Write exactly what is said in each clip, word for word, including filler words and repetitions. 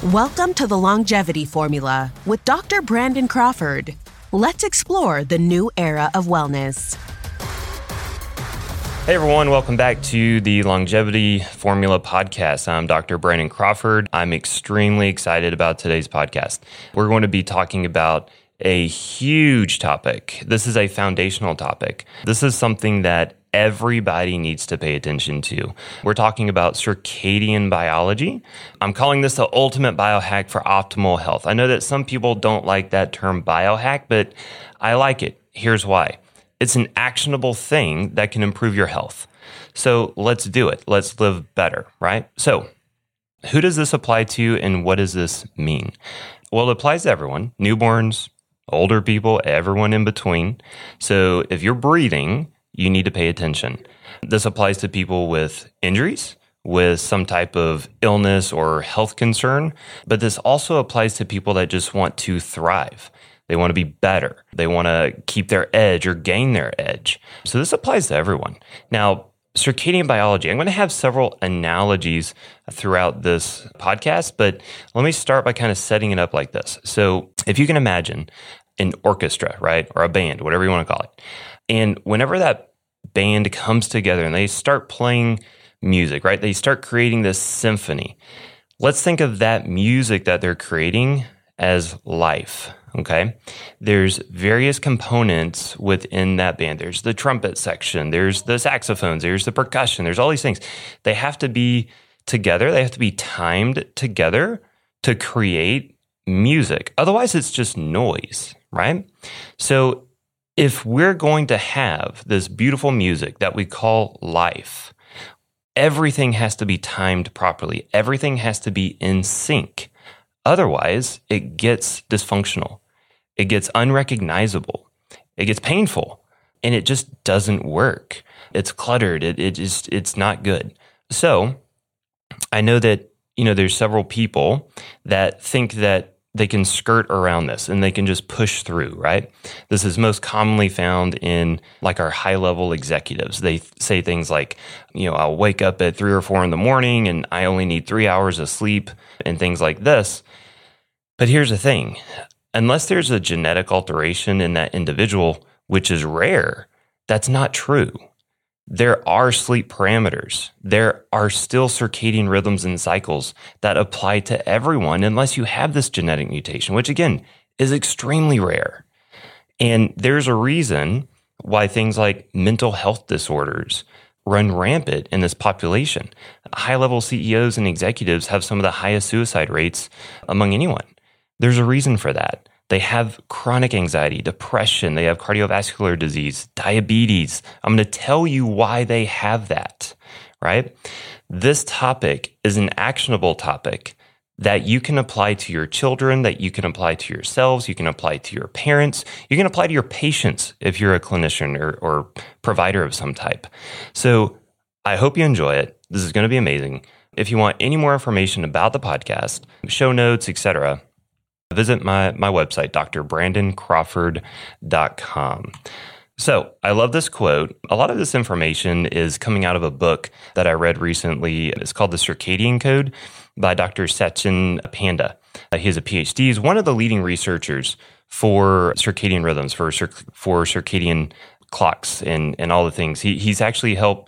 Welcome to the Longevity Formula with Doctor Brandon Crawford. Let's explore the new era of wellness. Hey everyone, welcome back to the Longevity Formula podcast. I'm Doctor Brandon Crawford. I'm extremely excited about today's podcast. We're going to be talking about a huge topic. This is a foundational topic. This is something that everybody needs to pay attention to. We're talking about circadian biology. I'm calling this the ultimate biohack for optimal health. I know that some people don't like that term biohack, but I like it. Here's why. It's an actionable thing that can improve your health. So let's do it. Let's live better, right? So who does this apply to and what does this mean? Well, it applies to everyone, newborns, older people, everyone in between. So if you're breathing, you need to pay attention. This applies to people with injuries, with some type of illness or health concern, but this also applies to people that just want to thrive. They want to be better. They want to keep their edge or gain their edge. So this applies to everyone. Now, circadian biology, I'm going to have several analogies throughout this podcast, but let me start by kind of setting it up like this. So if you can imagine an orchestra, right, or a band, whatever you want to call it, and whenever that band comes together and they start playing music, right, they start creating this symphony. Let's think of that music that they're creating as life. Okay, there's various components within that band. There's the trumpet section, there's the saxophones, there's the percussion, there's all these things. They have to be together. They have to be timed together to create music. Otherwise, it's just noise, right? So if we're going to have this beautiful music that we call life, everything has to be timed properly. Everything has to be in sync. Otherwise, it gets dysfunctional. It gets unrecognizable. It gets painful, and it just doesn't work. It's cluttered. It it just it's not good. So, I know that you know there's several people that think that they can skirt around this and they can just push through, right? This is most commonly found in like our high-level executives. They say things like, you know, I'll wake up at three or four in the morning and I only need three hours of sleep and things like this. But here's the thing. Unless there's a genetic alteration in that individual, which is rare, that's not true. There are sleep parameters. There are still circadian rhythms and cycles that apply to everyone unless you have this genetic mutation, which again is extremely rare. And there's a reason why things like mental health disorders run rampant in this population. High-level C E Os and executives have some of the highest suicide rates among anyone. There's a reason for that. They have chronic anxiety, depression, they have cardiovascular disease, diabetes. I'm going to tell you why they have that, right? This topic is an actionable topic that you can apply to your children, that you can apply to yourselves, you can apply to your parents, you can apply to your patients if you're a clinician or, or provider of some type. So I hope you enjoy it. This is going to be amazing. If you want any more information about the podcast, show notes, et cetera, visit my, my website, d r brandon crawford dot com. So I love this quote. A lot of this information is coming out of a book that I read recently. It's called The Circadian Code by Doctor Sachin Panda. Uh, he has a P H D. He's one of the leading researchers for circadian rhythms, for cir- for circadian clocks and, and all the things. He, he's actually helped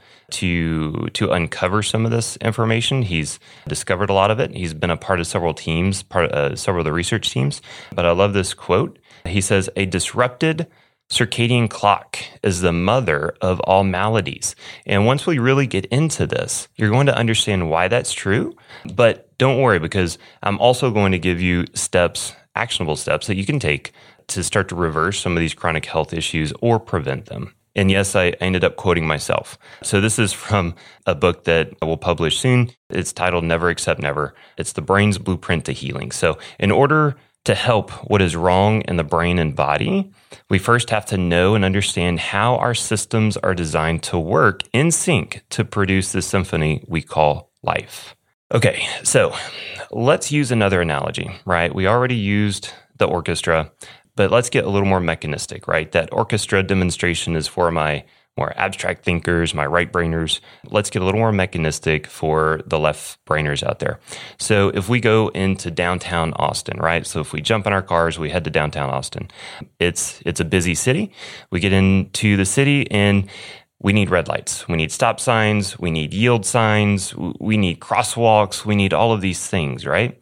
to to uncover some of this information. He's discovered a lot of it. He's been a part of several teams, part of uh, several of the research teams. But I love this quote. He says, "A disrupted circadian clock is the mother of all maladies." And once we really get into this, you're going to understand why that's true. But don't worry, because I'm also going to give you steps, actionable steps that you can take to start to reverse some of these chronic health issues or prevent them. And yes, I ended up quoting myself. So this is from a book that I will publish soon. It's titled Never Accept Never. It's the brain's blueprint to healing. So in order to help what is wrong in the brain and body, we first have to know and understand how our systems are designed to work in sync to produce the symphony we call life. Okay, so let's use another analogy, right? We already used the orchestra, but let's get a little more mechanistic, right? That orchestra demonstration is for my more abstract thinkers, my right brainers. Let's get a little more mechanistic for the left brainers out there. So if we go into downtown Austin, right? So if we jump in our cars, we head to downtown Austin. It's it's a busy city. We get into the city and we need red lights. We need stop signs. We need yield signs. We need crosswalks. We need all of these things, right?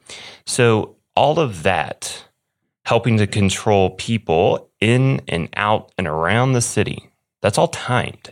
So all of that helping to control people in and out and around the city, that's all timed.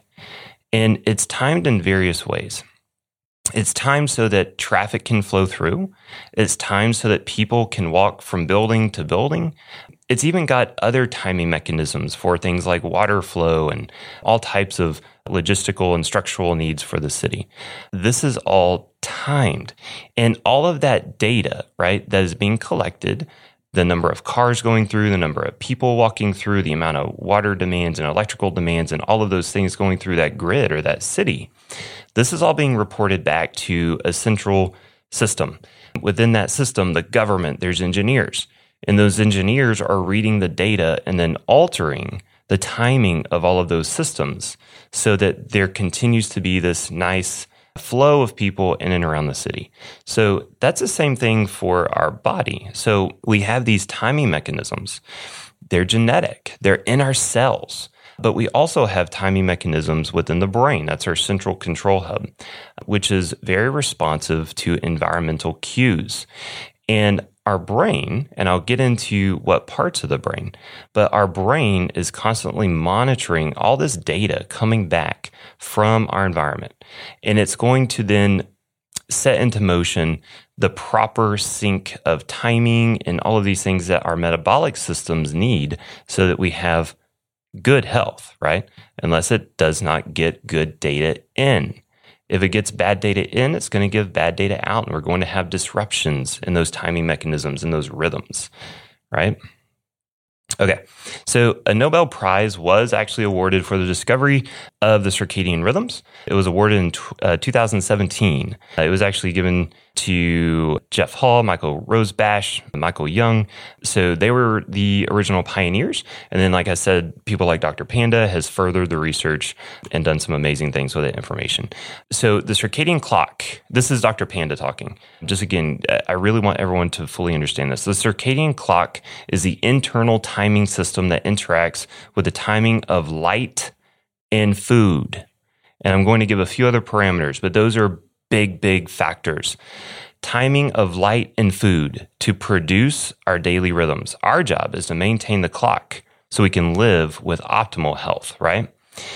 And it's timed in various ways. It's timed so that traffic can flow through. It's timed so that people can walk from building to building. It's even got other timing mechanisms for things like water flow and all types of logistical and structural needs for the city. This is all timed. And all of that data, right, that is being collected, the number of cars going through, the number of people walking through, the amount of water demands and electrical demands, and all of those things going through that grid or that city. This is all being reported back to a central system. Within that system, the government, there's engineers, and those engineers are reading the data and then altering the timing of all of those systems so that there continues to be this nice flow of people in and around the city. So that's the same thing for our body. So we have these timing mechanisms. They're genetic. They're in our cells. But we also have timing mechanisms within the brain. That's our central control hub, which is very responsive to environmental cues. And our brain, and I'll get into what parts of the brain, but our brain is constantly monitoring all this data coming back from our environment. And it's going to then set into motion the proper sync of timing and all of these things that our metabolic systems need so that we have good health, right? Unless it does not get good data in. If it gets bad data in, it's going to give bad data out, and we're going to have disruptions in those timing mechanisms and those rhythms, right? Okay, so a Nobel Prize was actually awarded for the discovery of the circadian rhythms. It was awarded in uh, two thousand seventeen. Uh, it was actually given to Jeff Hall, Michael Rosbash, Michael Young. So they were the original pioneers. And then, like I said, people like Doctor Panda has furthered the research and done some amazing things with that information. So the circadian clock, this is Doctor Panda talking. Just again, I really want everyone to fully understand this. The circadian clock is the internal timing system that interacts with the timing of light and food. And I'm going to give a few other parameters, but those are big, big factors. Timing of light and food to produce our daily rhythms. Our job is to maintain the clock so we can live with optimal health, right?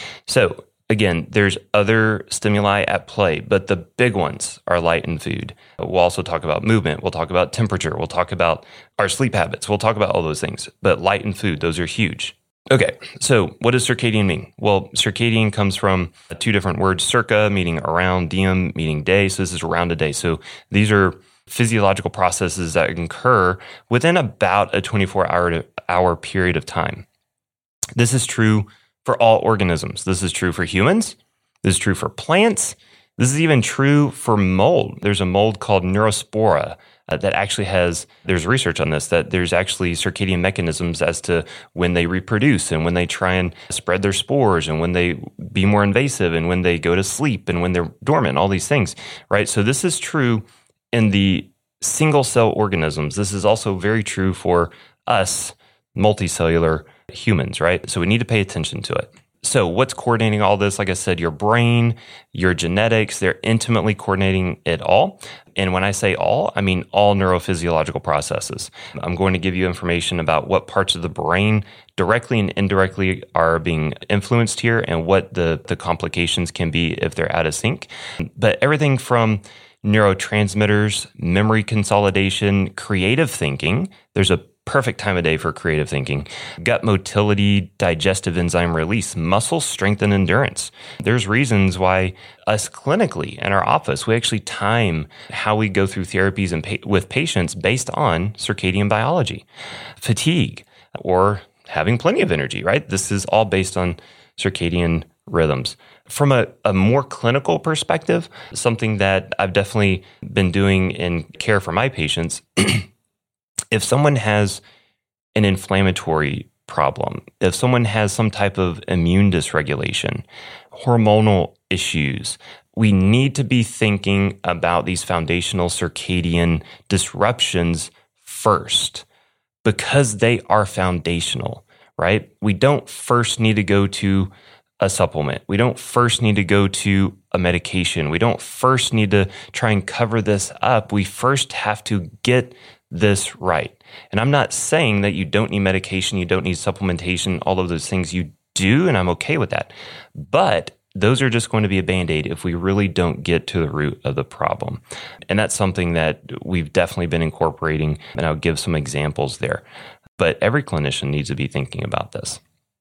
So again, there's other stimuli at play, but the big ones are light and food. We'll also talk about movement. We'll talk about temperature. We'll talk about our sleep habits. We'll talk about all those things, but light and food, those are huge. Okay, so what does circadian mean? Well, circadian comes from two different words, circa meaning around, diem meaning day. So this is around a day. So these are physiological processes that occur within about a twenty-four hour hour period of time. This is true for all organisms. This is true for humans. This is true for plants. This is even true for mold. There's a mold called Neurospora uh, that actually has, there's research on this, that there's actually circadian mechanisms as to when they reproduce and when they try and spread their spores and when they be more invasive and when they go to sleep and when they're dormant, all these things, right? So this is true in the single cell organisms. This is also very true for us multicellular humans, right? So we need to pay attention to it. So what's coordinating all this? Like I said, your brain, your genetics, they're intimately coordinating it all. And when I say all, I mean all neurophysiological processes. I'm going to give you information about what parts of the brain directly and indirectly are being influenced here and what the, the complications can be if they're out of sync. But everything from neurotransmitters, memory consolidation, creative thinking, there's a perfect time of day for creative thinking. Gut motility, digestive enzyme release, muscle strength and endurance. There's reasons why us clinically in our office, we actually time how we go through therapies and pa- with patients based on circadian biology. Fatigue or having plenty of energy, right? This is all based on circadian rhythms. From a, a more clinical perspective, something that I've definitely been doing in care for my patients, if someone has an inflammatory problem, if someone has some type of immune dysregulation, hormonal issues, we need to be thinking about these foundational circadian disruptions first because they are foundational, right? We don't first need to go to a supplement. We don't first need to go to a medication. We don't first need to try and cover this up. We first have to get this right. And I'm not saying that you don't need medication, you don't need supplementation, all of those things you do, and I'm okay with that. But those are just going to be a Band-Aid if we really don't get to the root of the problem. And that's something that we've definitely been incorporating, and I'll give some examples there. But every clinician needs to be thinking about this.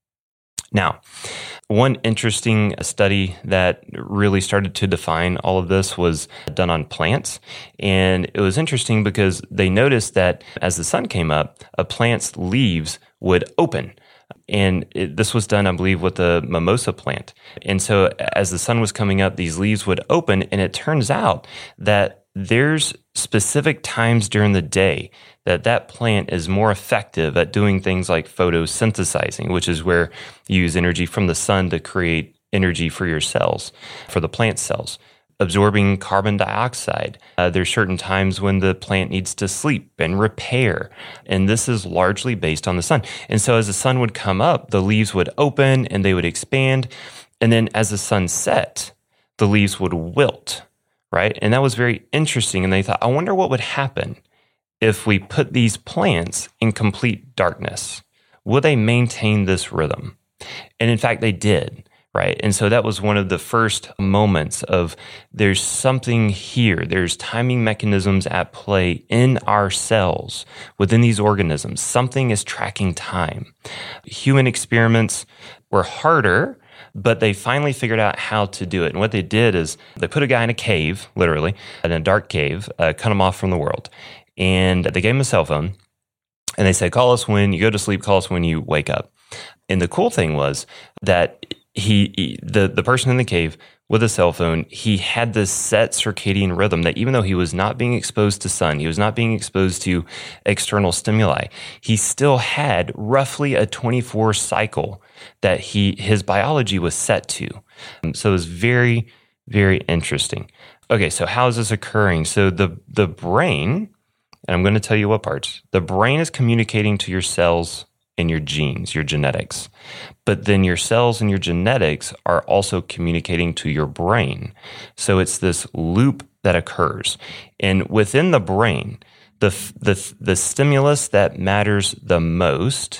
Now, one interesting study that really started to define all of this was done on plants. And it was interesting because they noticed that as the sun came up, a plant's leaves would open. And it, this was done, I believe, with the mimosa plant. And so as the sun was coming up, these leaves would open. And it turns out that there's specific times during the day that that plant is more effective at doing things like photosynthesizing, which is where you use energy from the sun to create energy for your cells, for the plant cells. Absorbing carbon dioxide. Uh, there's certain times when the plant needs to sleep and repair. And this is largely based on the sun. And so as the sun would come up, the leaves would open and they would expand. And then as the sun set, the leaves would wilt, right? And that was very interesting. And they thought, I wonder what would happen if we put these plants in complete darkness. Will they maintain this rhythm? And in fact, they did. Right. And so that was one of the first moments of there's something here. There's timing mechanisms at play in our cells within these organisms. Something is tracking time. Human experiments were harder, but they finally figured out how to do it. And what they did is they put a guy in a cave, literally, in a dark cave, uh, cut him off from the world. And they gave him a cell phone. And they said, call us when you go to sleep, call us when you wake up. And the cool thing was that He, he, the, the person in the cave with a cell phone, he had this set circadian rhythm that even though he was not being exposed to sun, he was not being exposed to external stimuli, he still had roughly a twenty-four cycle that he his biology was set to. So it was very, very interesting. Okay, so how is this occurring? So the the brain, and I'm going to tell you what parts, the brain is communicating to your cells and your genes, your genetics. But then your cells and your genetics are also communicating to your brain. So it's this loop that occurs. And within the brain, the the the stimulus that matters the most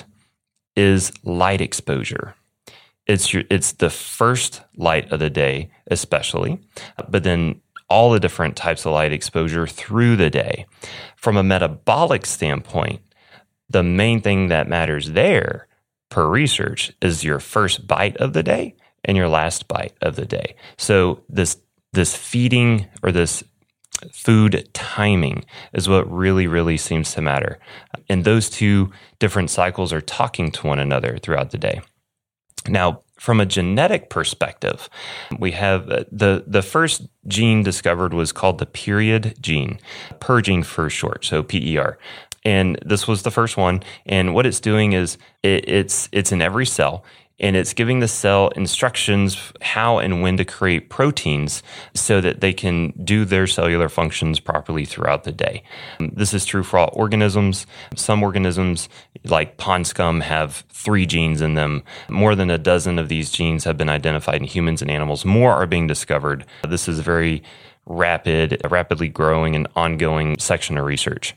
is light exposure. It's your it's the first light of the day, especially, but then all the different types of light exposure through the day. From a metabolic standpoint, the main thing that matters there, per research, is your first bite of the day and your last bite of the day. So this this feeding or this food timing is what really, really seems to matter. And those two different cycles are talking to one another throughout the day. Now, from a genetic perspective, we have uh, the, the first gene discovered was called the period gene, per gene for short, so P E R. And this was the first one. And what it's doing is it, it's it's in every cell, and it's giving the cell instructions how and when to create proteins so that they can do their cellular functions properly throughout the day. This is true for all organisms. Some organisms, like pond scum, have three genes in them. More than a dozen of these genes have been identified in humans and animals. More are being discovered. This is a very rapid, rapidly growing and ongoing section of research.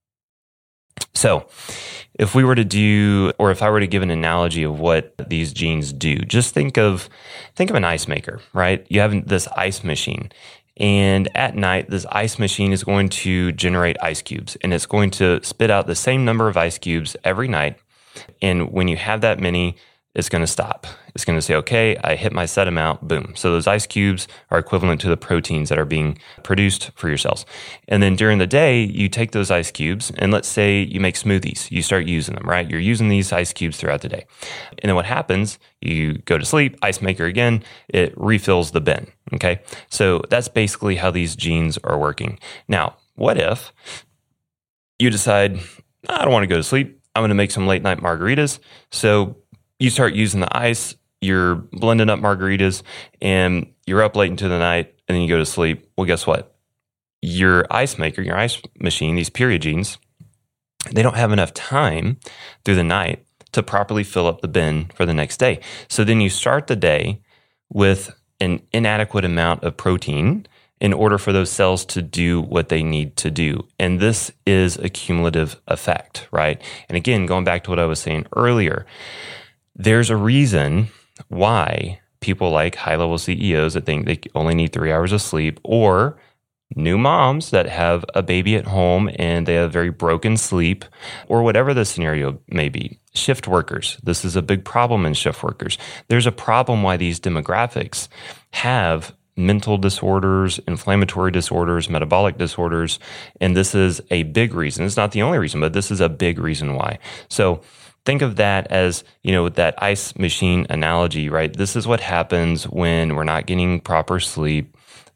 So if we were to do, or if I were to give an analogy of what these genes do, just think of, think of an ice maker, right? You have this ice machine, and at night, this ice machine is going to generate ice cubes, and it's going to spit out the same number of ice cubes every night. And when you have that many, it's going to stop. It's going to say, okay, I hit my set amount, boom. So those ice cubes are equivalent to the proteins that are being produced for your cells. And then during the day, you take those ice cubes, and let's say you make smoothies. You start using them, right? You're using these ice cubes throughout the day. And then what happens, you go to sleep, ice maker again, it refills the bin, okay? So that's basically how these genes are working. Now, what if you decide, I don't want to go to sleep, I'm going to make some late night margaritas. So you start using the ice, you're blending up margaritas, and you're up late into the night, and then you go to sleep. Well, guess what? Your ice maker, your ice machine, these period genes, they don't have enough time through the night to properly fill up the bin for the next day. So then you start the day with an inadequate amount of protein in order for those cells to do what they need to do. And this is a cumulative effect, right? And again, going back to what I was saying earlier, there's a reason why people like high-level C E Os that think they only need three hours of sleep, or new moms that have a baby at home and they have very broken sleep, or whatever the scenario may be. Shift workers. This is a big problem in shift workers. There's a problem why these demographics have mental disorders, inflammatory disorders, metabolic disorders, and this is a big reason. It's not the only reason, but this is a big reason why. So think of that as, you know, that ice machine analogy, right? This is what happens when we're not getting proper sleep,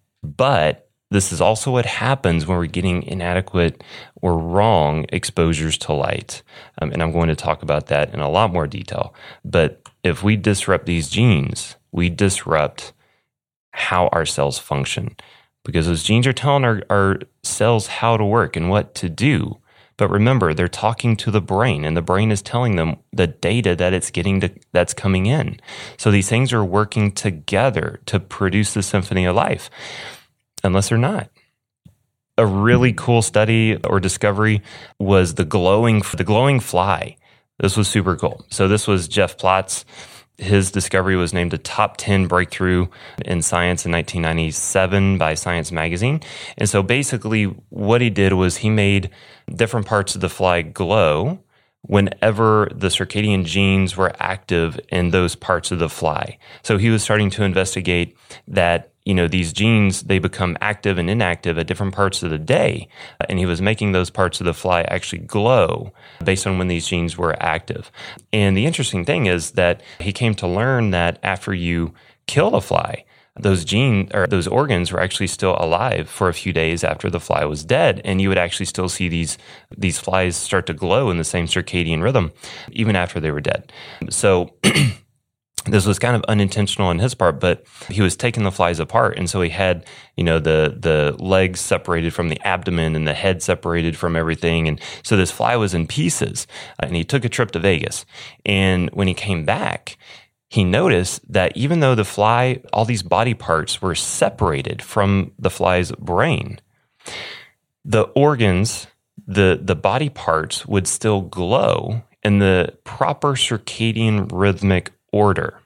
but this is also what happens when we're getting inadequate or wrong exposures to light. Um, and I'm going to talk about that in a lot more detail. But if we disrupt these genes, we disrupt how our cells function, because those genes are telling our, our cells how to work and what to do. But remember, they're talking to the brain, and the brain is telling them the data that it's getting to, that's coming in. So these things are working together to produce the symphony of life, unless they're not. A really cool study or discovery was the glowing the glowing fly. This was super cool. So this was Jeff Plotz. His discovery was named a top ten breakthrough in science in nineteen ninety-seven by Science Magazine. And so basically what he did was he made different parts of the fly glow whenever the circadian genes were active in those parts of the fly. So he was starting to investigate that, you know, these genes, they become active and inactive at different parts of the day. And he was making those parts of the fly actually glow based on when these genes were active. And the interesting thing is that he came to learn that after you kill a fly, those gene or those organs were actually still alive for a few days after the fly was dead, and you would actually still see these these flies start to glow in the same circadian rhythm even after they were dead. So this was kind of unintentional on his part, but he was taking the flies apart, and so he had, you know, the the legs separated from the abdomen and the head separated from everything, and so this fly was in pieces. And he took a trip to Vegas, and when he came back, he noticed that even though the fly, all these body parts were separated from the fly's brain, the organs, the, the body parts would still glow in the proper circadian rhythmic order.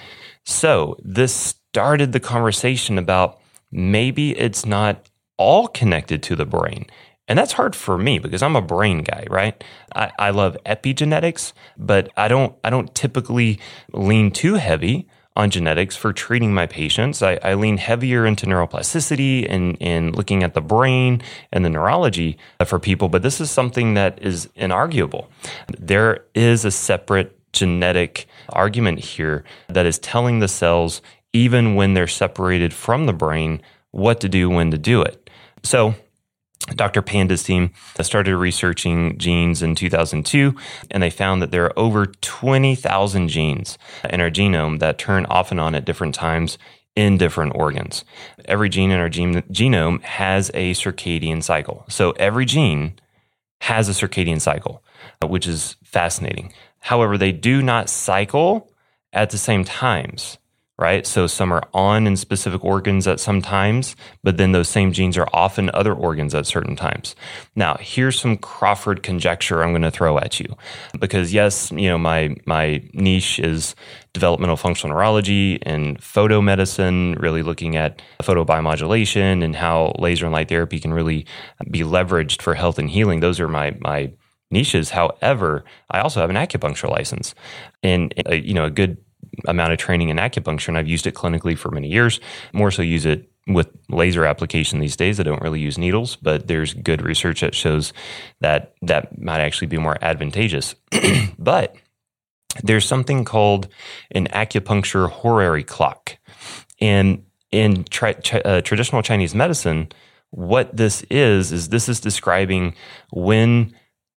So this started the conversation about maybe it's not all connected to the brain. And that's hard for me because I'm a brain guy, right? I, I love epigenetics, but I don't I don't typically lean too heavy on genetics for treating my patients. I, I lean heavier into neuroplasticity and, and looking at the brain and the neurology for people, but this is something that is inarguable. There is a separate genetic argument here that is telling the cells, even when they're separated from the brain, what to do, when to do it. So Doctor Panda's team started researching genes in two thousand two, and they found that there are over twenty thousand genes in our genome that turn off and on at different times in different organs. Every gene in our gene- genome has a circadian cycle. So every gene has a circadian cycle, which is fascinating. However, they do not cycle at the same times, right? So some are on in specific organs at some times, but then those same genes are off in other organs at certain times. Now, here's some Crawford conjecture I'm going to throw at you, because yes, you know, my my niche is developmental functional neurology and photomedicine, really looking at photobiomodulation and how laser and light therapy can really be leveraged for health and healing. Those are my my niches. However, I also have an acupuncture license, and uh, you know, a good amount of training in acupuncture, and I've used it clinically for many years. More so use it with laser application these days. I don't really use needles, but there's good research that shows that that might actually be more advantageous. But there's something called an acupuncture horary clock. And in tri- tri- uh, traditional Chinese medicine, what this is, is this is describing when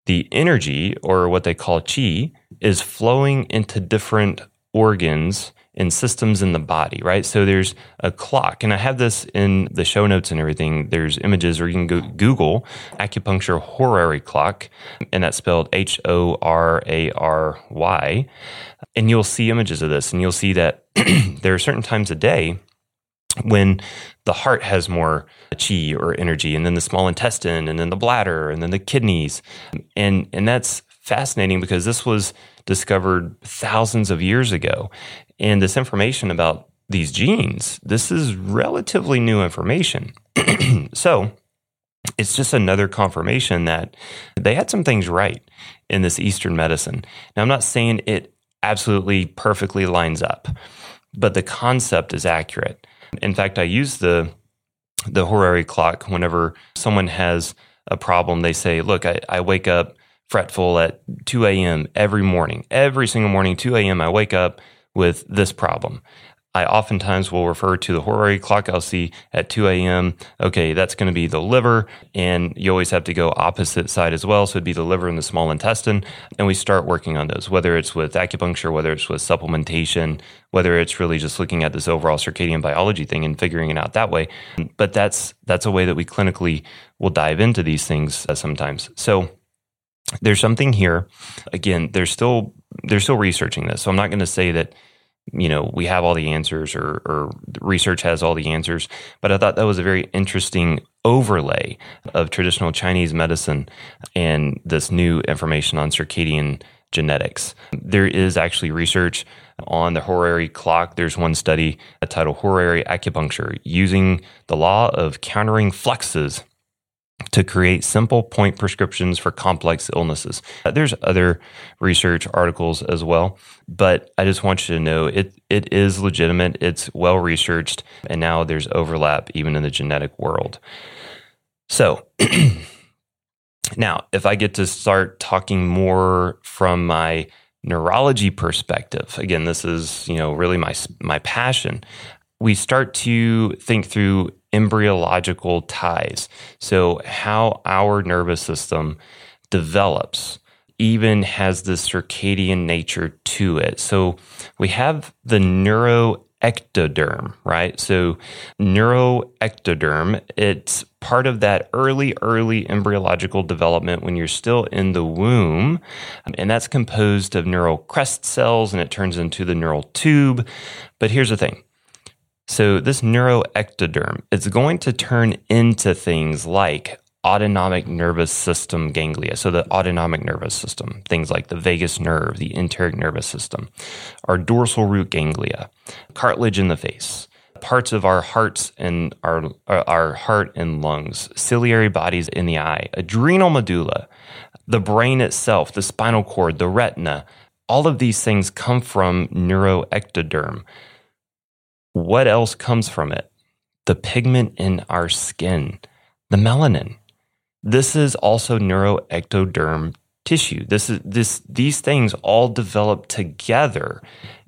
the energy, or what they call qi, is flowing into different organs and systems in the body, right? So there's a clock, and I have this in the show notes and everything. There's images, or you can go Google acupuncture horary clock, and that's spelled H O R A R Y, and you'll see images of this, and you'll see that there are certain times a day when the heart has more qi or energy, and then the small intestine, and then the bladder, and then the kidneys. And and that's fascinating because this was discovered thousands of years ago. And this information about these genes, this is relatively new information. So it's just another confirmation that they had some things right in this Eastern medicine. Now, I'm not saying it absolutely perfectly lines up, but the concept is accurate. In fact, I use the the horary clock whenever someone has a problem. They say, look, I, I wake up fretful at two a.m. every morning. Every single morning, two a.m., I wake up with this problem. I oftentimes will refer to the horary clock. I'll see at two a.m., okay, that's going to be the liver, and you always have to go opposite side as well, so it'd be the liver and the small intestine, and we start working on those, whether it's with acupuncture, whether it's with supplementation, whether it's really just looking at this overall circadian biology thing and figuring it out that way. But that's that's a way that we clinically will dive into these things uh, sometimes. So there's something here. Again, they're still they're still researching this, so I'm not going to say that, you know, we have all the answers, or, or research has all the answers. But I thought that was a very interesting overlay of traditional Chinese medicine and this new information on circadian genetics. There is actually research on the horary clock. There's one study titled Horary Acupuncture, using the law of countering fluxes to create simple point prescriptions for complex illnesses. There's other research articles as well, but I just want you to know it it is legitimate, it's well researched, and now there's overlap even in the genetic world. So now, if I get to start talking more from my neurology perspective, again, this is, you know, really my my passion. We start to think through embryological ties. So how our nervous system develops even has this circadian nature to it. So we have the neuroectoderm, right? So neuroectoderm, it's part of that early, early embryological development when you're still in the womb. And that's composed of neural crest cells, and it turns into the neural tube. But here's the thing. So this neuroectoderm, it's going to turn into things like autonomic nervous system ganglia. So the autonomic nervous system, things like the vagus nerve, the enteric nervous system, our dorsal root ganglia, cartilage in the face, parts of our hearts and our, our heart and lungs, ciliary bodies in the eye, adrenal medulla, the brain itself, the spinal cord, the retina. All of these things come from neuroectoderm. What else comes from it? The pigment in our skin, the melanin. This is also neuroectoderm tissue. This is this these things all develop together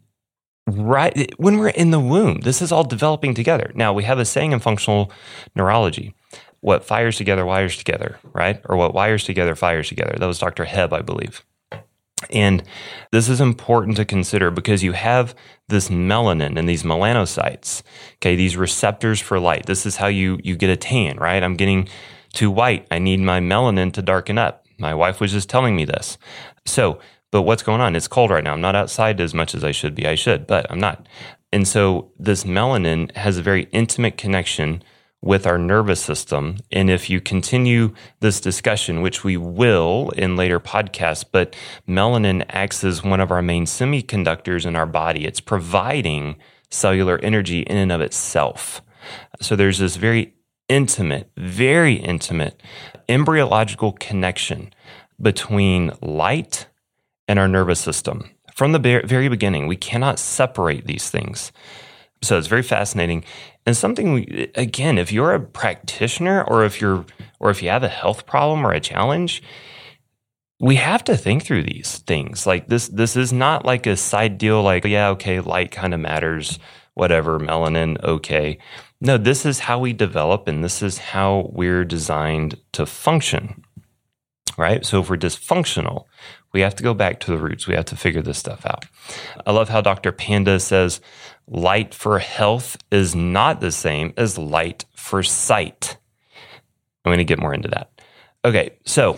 right when we're in the womb. This is all developing together. Now, we have a saying in functional neurology, what fires together wires together, right? Or what wires together fires together. That was Doctor Hebb, I believe. And this is important to consider because you have this melanin and these melanocytes, okay, these receptors for light. This is how you you get a tan, right? I'm getting too white. I need my melanin to darken up. My wife was just telling me this. So, but what's going on? It's cold right now. I'm not outside as much as I should be. I should, but I'm not. And so this melanin has a very intimate connection with our nervous system. And if you continue this discussion, which we will in later podcasts, but melanin acts as one of our main semiconductors in our body. It's providing cellular energy in and of itself. So there's this very intimate, very intimate embryological connection between light and our nervous system. From the very beginning, we cannot separate these things. So it's very fascinating. And something, we, again, if you're a practitioner or if you're, or if you have a health problem or a challenge, we have to think through these things. Like this, this is not like a side deal. Like, yeah, okay, light kind of matters, whatever, melanin, okay. No, this is how we develop, and this is how we're designed to function. right? So if we're dysfunctional, we have to go back to the roots. We have to figure this stuff out. I love how Doctor Panda says, light for health is not the same as light for sight. I'm going to get more into that. Okay, so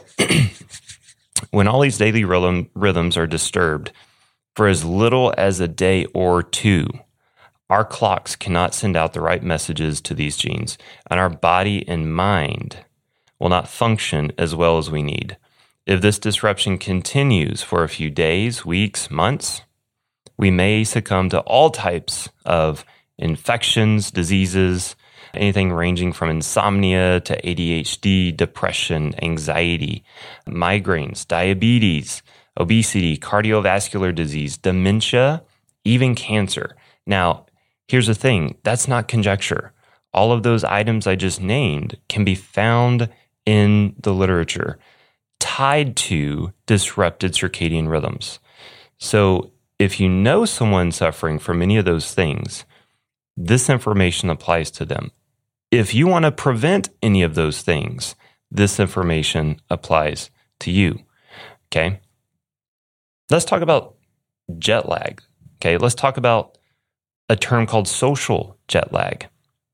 when all these daily rhythm, rhythms are disturbed for as little as a day or two, our clocks cannot send out the right messages to these genes, and our body and mind will not function as well as we need. If this disruption continues for a few days, weeks, months, we may succumb to all types of infections, diseases, anything ranging from insomnia to A D H D, depression, anxiety, migraines, diabetes, obesity, cardiovascular disease, dementia, even cancer. Now, here's the thing, that's not conjecture. All of those items I just named can be found in the literature tied to disrupted circadian rhythms. So if you know someone suffering from any of those things, this information applies to them. If you want to prevent any of those things, this information applies to you. Okay? Let's talk about jet lag. Okay, let's talk about a term called social jet lag.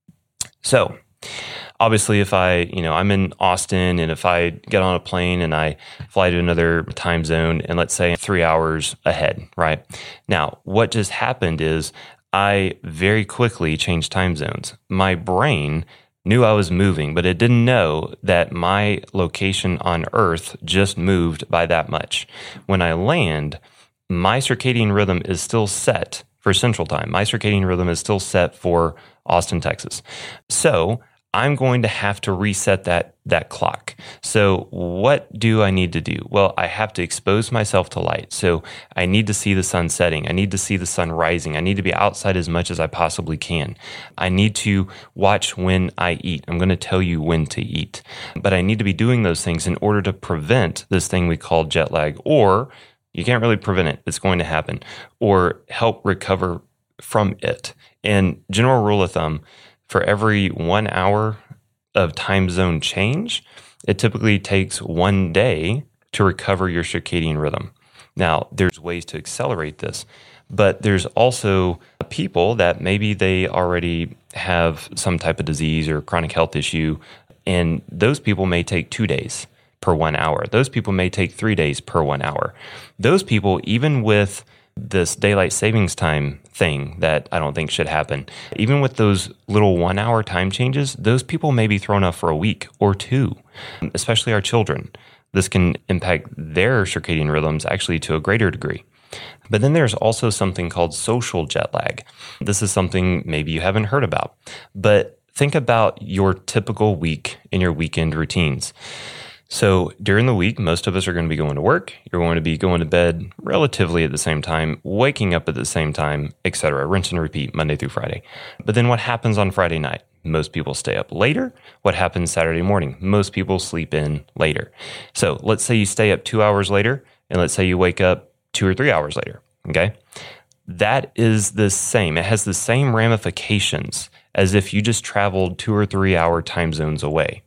So, obviously, if I, you know, I'm in Austin and if I get on a plane and I fly to another time zone and let's say three hours ahead, right? Now, what just happened is I very quickly changed time zones. My brain knew I was moving, but it didn't know that my location on Earth just moved by that much. When I land, my circadian rhythm is still set for Central Time. My circadian rhythm is still set for Austin, Texas. So I'm going to have to reset that that clock. So what do I need to do? Well, I have to expose myself to light. So I need to see the sun setting. I need to see the sun rising. I need to be outside as much as I possibly can. I need to watch when I eat. I'm going to tell you when to eat. But I need to be doing those things in order to prevent this thing we call jet lag, or you can't really prevent it. It's going to happen, or help recover from it. And general rule of thumb, for every one hour of time zone change, it typically takes one day to recover your circadian rhythm. Now, there's ways to accelerate this, but there's also people that maybe they already have some type of disease or chronic health issue, and those people may take two days per one hour. Those people may take three days per one hour. Those people, even with this daylight savings time thing that I don't think should happen, even with those little one hour time changes, those people may be thrown off for a week or two, especially our children. This can impact their circadian rhythms actually to a greater degree. But then there's also something called social jet lag. This is something maybe you haven't heard about, but think about your typical week and your weekend routines. So during the week, most of us are going to be going to work. You're going to be going to bed relatively at the same time, waking up at the same time, et cetera. Rinse and repeat Monday through Friday. But then what happens on Friday night? Most people stay up later. What happens Saturday morning? Most people sleep in later. So let's say you stay up two hours later, and let's say you wake up two or three hours later, okay? That is the same. It has the same ramifications as if you just traveled two or three hour time zones away.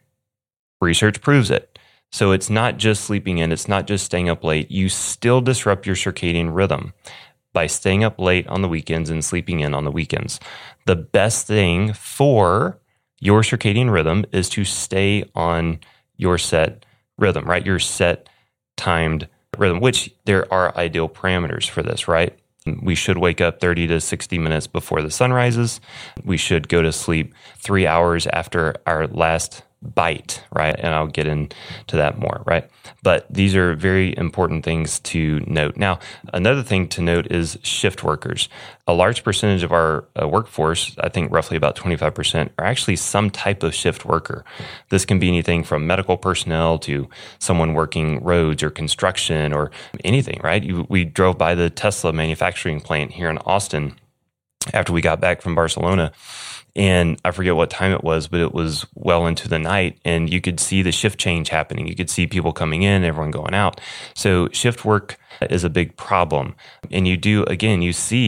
Research proves it. So it's not just sleeping in, it's not just staying up late. You still disrupt your circadian rhythm by staying up late on the weekends and sleeping in on the weekends. The best thing for your circadian rhythm is to stay on your set rhythm, right? Your set timed rhythm, which there are ideal parameters for this, right? We should wake up thirty to sixty minutes before the sun rises. We should go to sleep three hours after our last bite, right? And I'll get into that more, right? But these are very important things to note. Now, another thing to note is shift workers. A large percentage of our uh, workforce, I think roughly about twenty-five percent, are actually some type of shift worker. This can be anything from medical personnel to someone working roads or construction or anything, right? You, we drove by the Tesla manufacturing plant here in Austin after we got back from Barcelona. And I forget what time it was, but it was well into the night, and you could see the shift change happening. You could see people coming in, everyone going out. So shift work is a big problem. And you do, again, you see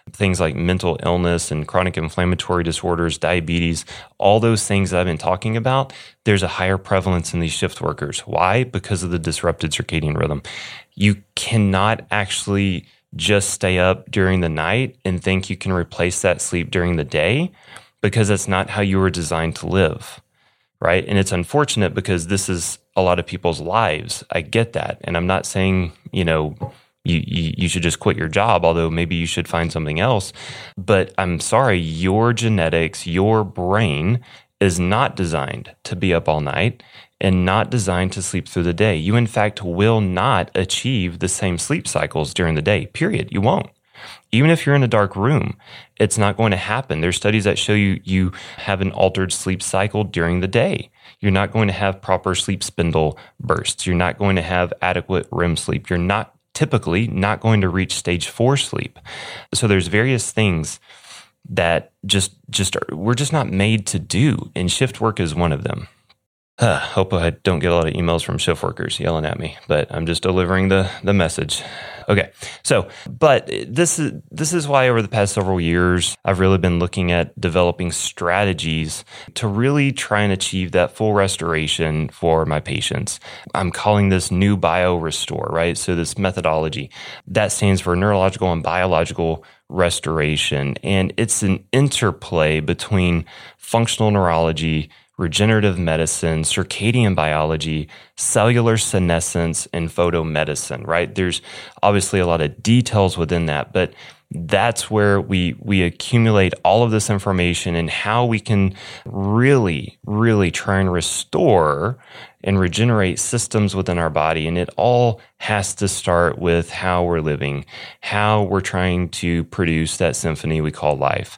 things like mental illness and chronic inflammatory disorders, diabetes, all those things that I've been talking about, there's a higher prevalence in these shift workers. Why? Because of the disrupted circadian rhythm. You cannot actually just stay up during the night and think you can replace that sleep during the day, because that's not how you were designed to live, right? And it's unfortunate because this is a lot of people's lives. I get that. And I'm not saying, you know, you, you, you should just quit your job, although maybe you should find something else. But I'm sorry, your genetics, your brain is not designed to be up all night and not designed to sleep through the day. You, in fact, will not achieve the same sleep cycles during the day, period. You won't. Even if you're in a dark room, it's not going to happen. There's studies that show you you have an altered sleep cycle during the day. You're not going to have proper sleep spindle bursts. You're not going to have adequate R E M sleep. You're not typically not going to reach stage four sleep. So there's various things that just just are, we're just not made to do, and shift work is one of them. Uh, hope I don't get a lot of emails from shift workers yelling at me, but I'm just delivering the the message. Okay, so, but this is this is why over the past several years, I've really been looking at developing strategies to really try and achieve that full restoration for my patients. I'm calling this New Bio Restore, right? So this methodology, that stands for neurological and biological restoration, and it's an interplay between functional neurology, regenerative medicine, circadian biology, cellular senescence, and photomedicine, right? There's obviously a lot of details within that, but that's where we we accumulate all of this information and how we can really, really try and restore and regenerate systems within our body. And it all has to start with how we're living, how we're trying to produce that symphony we call life.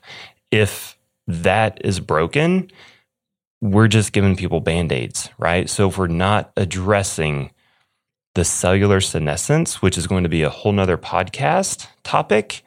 If that is broken, we're just giving people Band-Aids, right? So if we're not addressing the cellular senescence, which is going to be a whole nother podcast topic,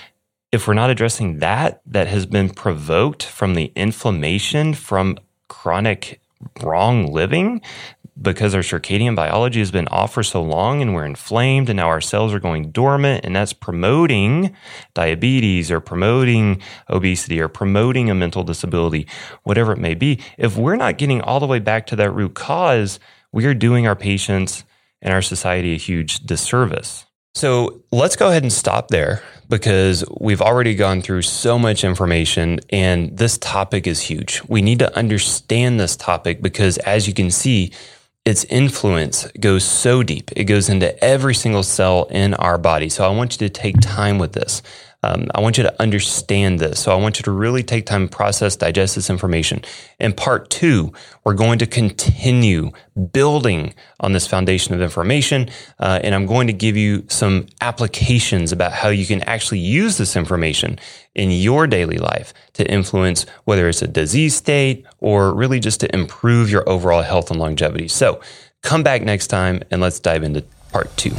if we're not addressing that, that has been provoked from the inflammation from chronic wrong living, because our circadian biology has been off for so long and we're inflamed and now our cells are going dormant, and that's promoting diabetes or promoting obesity or promoting a mental disability, whatever it may be. If we're not getting all the way back to that root cause, we are doing our patients and our society a huge disservice. So let's go ahead and stop there, because we've already gone through so much information and this topic is huge. We need to understand this topic because, as you can see, its influence goes so deep. It goes into every single cell in our body. So I want you to take time with this. Um, I want you to understand this. So I want you to really take time to process, digest this information. In part two, we're going to continue building on this foundation of information. Uh, and I'm going to give you some applications about how you can actually use this information in your daily life to influence whether it's a disease state or really just to improve your overall health and longevity. So come back next time and let's dive into part two.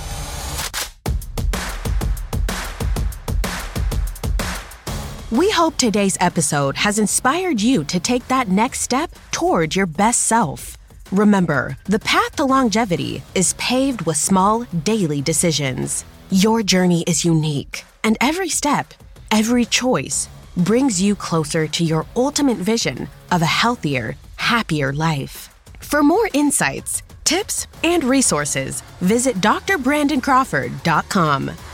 We hope today's episode has inspired you to take that next step toward your best self. Remember, the path to longevity is paved with small, daily decisions. Your journey is unique, and every step, every choice, brings you closer to your ultimate vision of a healthier, happier life. For more insights, tips, and resources, visit D R Brandon Crawford dot com.